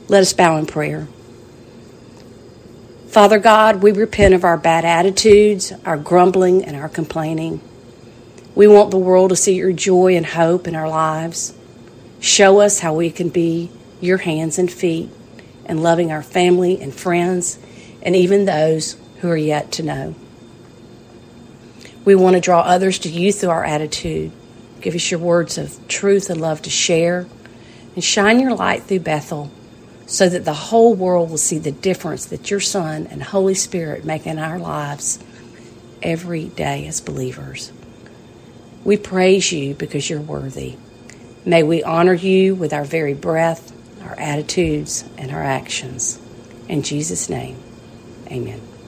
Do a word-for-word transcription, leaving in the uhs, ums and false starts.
Let us bow in prayer. Father God, we repent of our bad attitudes, our grumbling, and our complaining. We want the world to see your joy and hope in our lives. Show us how we can be your hands and feet in loving our family and friends and even those who are yet to know. We want to draw others to you through our attitude. Give us your words of truth and love to share, and shine your light through Bethel so that the whole world will see the difference that your Son and Holy Spirit make in our lives every day as believers. We praise you because you're worthy. May we honor you with our very breath, our attitudes, and our actions. In Jesus' name, amen.